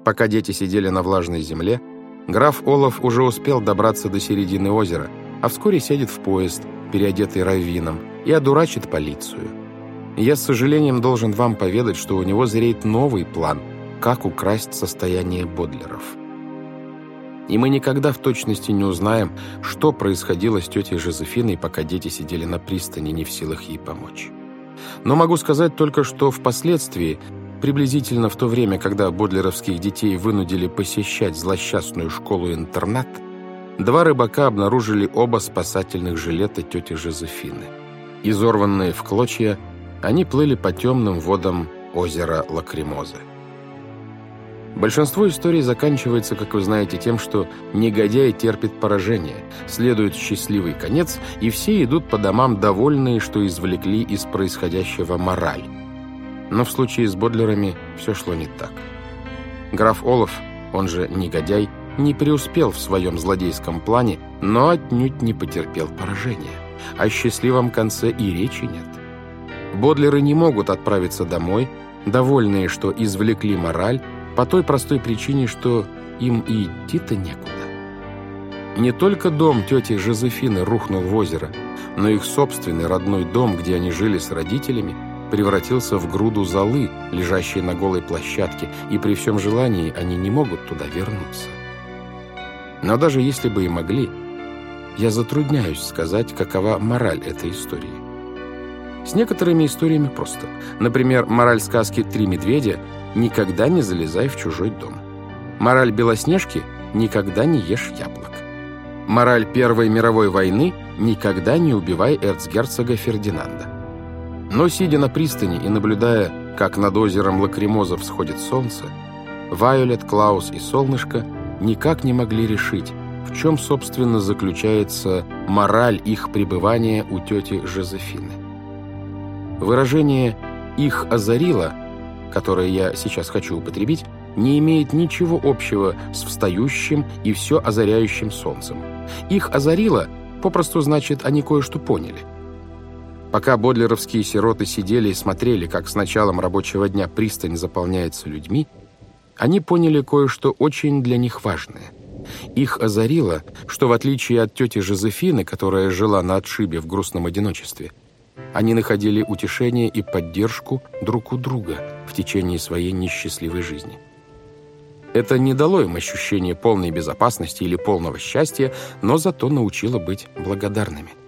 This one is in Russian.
Пока дети сидели на влажной земле, граф Олаф уже успел добраться до середины озера, а вскоре сядет в поезд, переодетый раввином, и одурачит полицию. Я с сожалением должен вам поведать, что у него зреет новый план, как украсть состояние Бодлеров. И мы никогда в точности не узнаем, что происходило с тетей Жозефиной, пока дети сидели на пристани, не в силах ей помочь. Но могу сказать только, что впоследствии, приблизительно в то время, когда бодлеровских детей вынудили посещать злосчастную школу-интернат, два рыбака обнаружили оба спасательных жилета тети Жозефины. Изорванные в клочья, они плыли по темным водам озера Лакримозы. Большинство историй заканчивается, как вы знаете, тем, что негодяй терпит поражение, следует счастливый конец, и все идут по домам довольные, что извлекли из происходящего мораль. Но в случае с Бодлерами все шло не так. Граф Олаф, он же негодяй, не преуспел в своем злодейском плане, но отнюдь не потерпел поражения. О счастливом конце и речи нет. Бодлеры не могут отправиться домой, довольные, что извлекли мораль, по той простой причине, что им и идти-то некуда. Не только дом тети Жозефины рухнул в озеро, но их собственный родной дом, где они жили с родителями, превратился в груду золы, лежащей на голой площадке, и при всем желании они не могут туда вернуться. Но даже если бы и могли, я затрудняюсь сказать, какова мораль этой истории. С некоторыми историями просто. Например, мораль сказки «Три медведя» — никогда не залезай в чужой дом. Мораль Белоснежки — никогда не ешь яблок. Мораль Первой мировой войны — никогда не убивай эрцгерцога Фердинанда. Но, сидя на пристани и наблюдая, как над озером Лакримоза всходит солнце, Вайолет, Клаус и Солнышко никак не могли решить, в чем, собственно, заключается мораль их пребывания у тети Жозефины. Выражение «их озарило», которое я сейчас хочу употребить, не имеет ничего общего с встающим и все озаряющим солнцем. Их озарило попросту значит, они кое-что поняли. Пока бодлеровские сироты сидели и смотрели, как с началом рабочего дня пристань заполняется людьми, они поняли кое-что очень для них важное. Их озарило, что в отличие от тети Жозефины, которая жила на отшибе в грустном одиночестве, они находили утешение и поддержку друг у друга в течение своей несчастливой жизни. Это не дало им ощущения полной безопасности или полного счастья, но зато научило быть благодарными.